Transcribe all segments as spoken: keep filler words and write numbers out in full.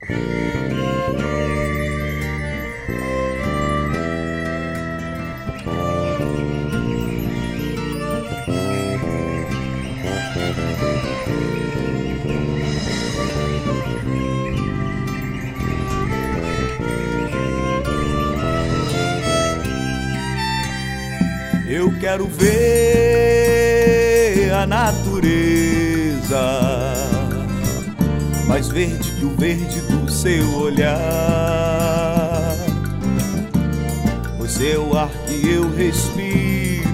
Eu quero ver a natureza mais verde que o verde do seu olhar. Você é o ar que eu respiro,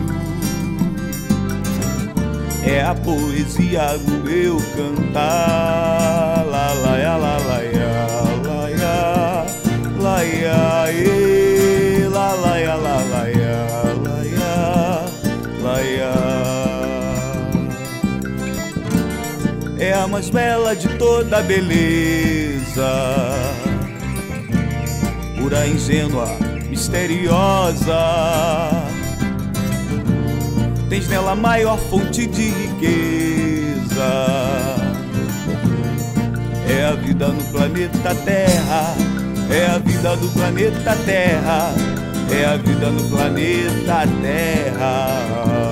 é a poesia no meu cantar. La la ya, la la ya, la ya, la ya, e, la la ya, la la ya, la ya, la ya. É a mais bela de toda a beleza, pura, ingênua, misteriosa. Tens nela a maior fonte de riqueza. É a vida no planeta Terra, é a vida do planeta Terra, é a vida no planeta Terra.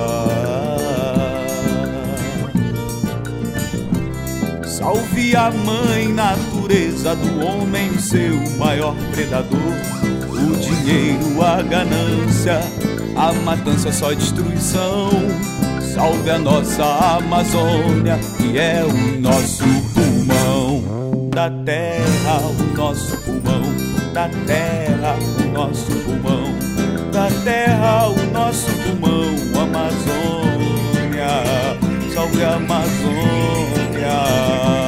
Salve a mãe natureza do homem, seu maior predador. O dinheiro, a ganância, a matança, só destruição. Salve a nossa Amazônia, que é o nosso pulmão. Da terra, o nosso pulmão. Da terra, o nosso pulmão. Da terra, o nosso pulmão. Amazônia, salve a Amazônia.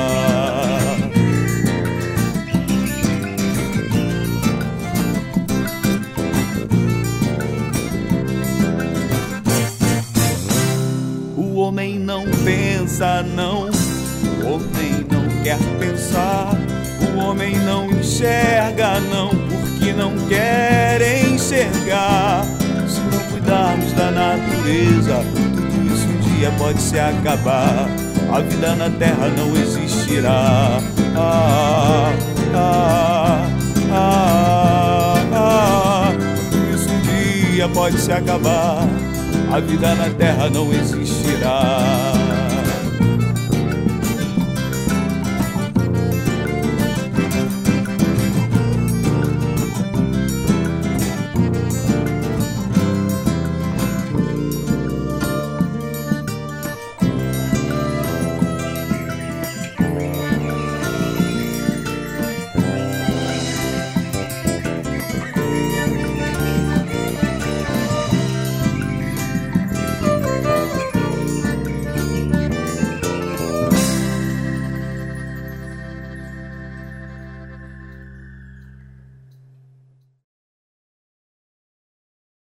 O homem não pensa, não. O homem não quer pensar. O homem não enxerga, não, porque não quer enxergar. Se não cuidarmos da natureza, tudo isso um dia pode se acabar. A vida na terra não existirá. Ah, ah, ah, ah. Tudo isso um dia pode se acabar. A vida na terra não existirá.